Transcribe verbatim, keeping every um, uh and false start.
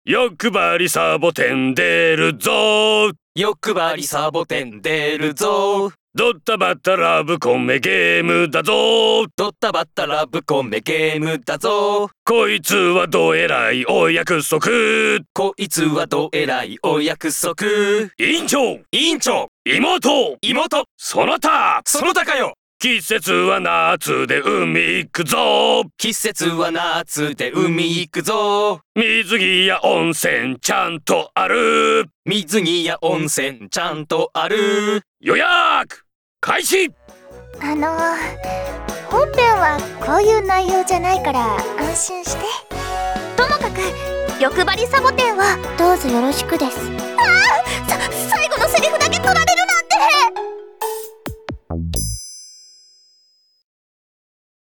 欲張りサボテン出るぞ。 欲張りサボテン出るぞ。 ドッタバッタラブコメゲームだぞ。 ドッタバッタラブコメゲームだぞ。 こいつはどえらいお約束。 こいつはどえらいお約束。 委員長委員長妹妹その他その他かよ。 季節は夏で海行くぞ。 季節は夏で海行くぞ。 水着や温泉ちゃんとある。 水着や温泉ちゃんとある。 予約開始。 あの本編はこういう内容じゃないから安心して。ともかく欲張りサボテンはどうぞよろしくです。ああ、さ最後のセリフだけ取られるの。